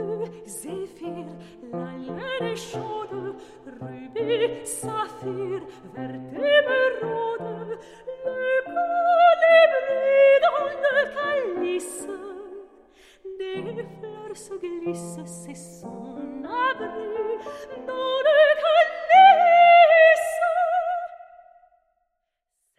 bleu, zéphyr, la laine chaude, rubis, saphir, vert émeraude, le colibri dans le calice, des fleurs se glissent, c'est son abri, dans le